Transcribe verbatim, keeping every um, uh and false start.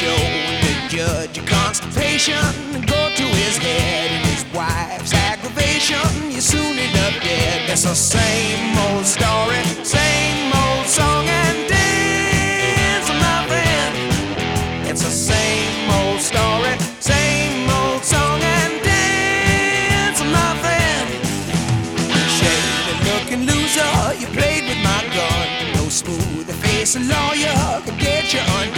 show. The judge, your constipation, go to his head, and his wife's aggravation, you soon end up dead. It's the same old story, same old song and dance, my friend. It's the same old story, same old song and dance, my friend. Shady-looking loser, you played with my gun. No smooth face, a lawyer could get you undone.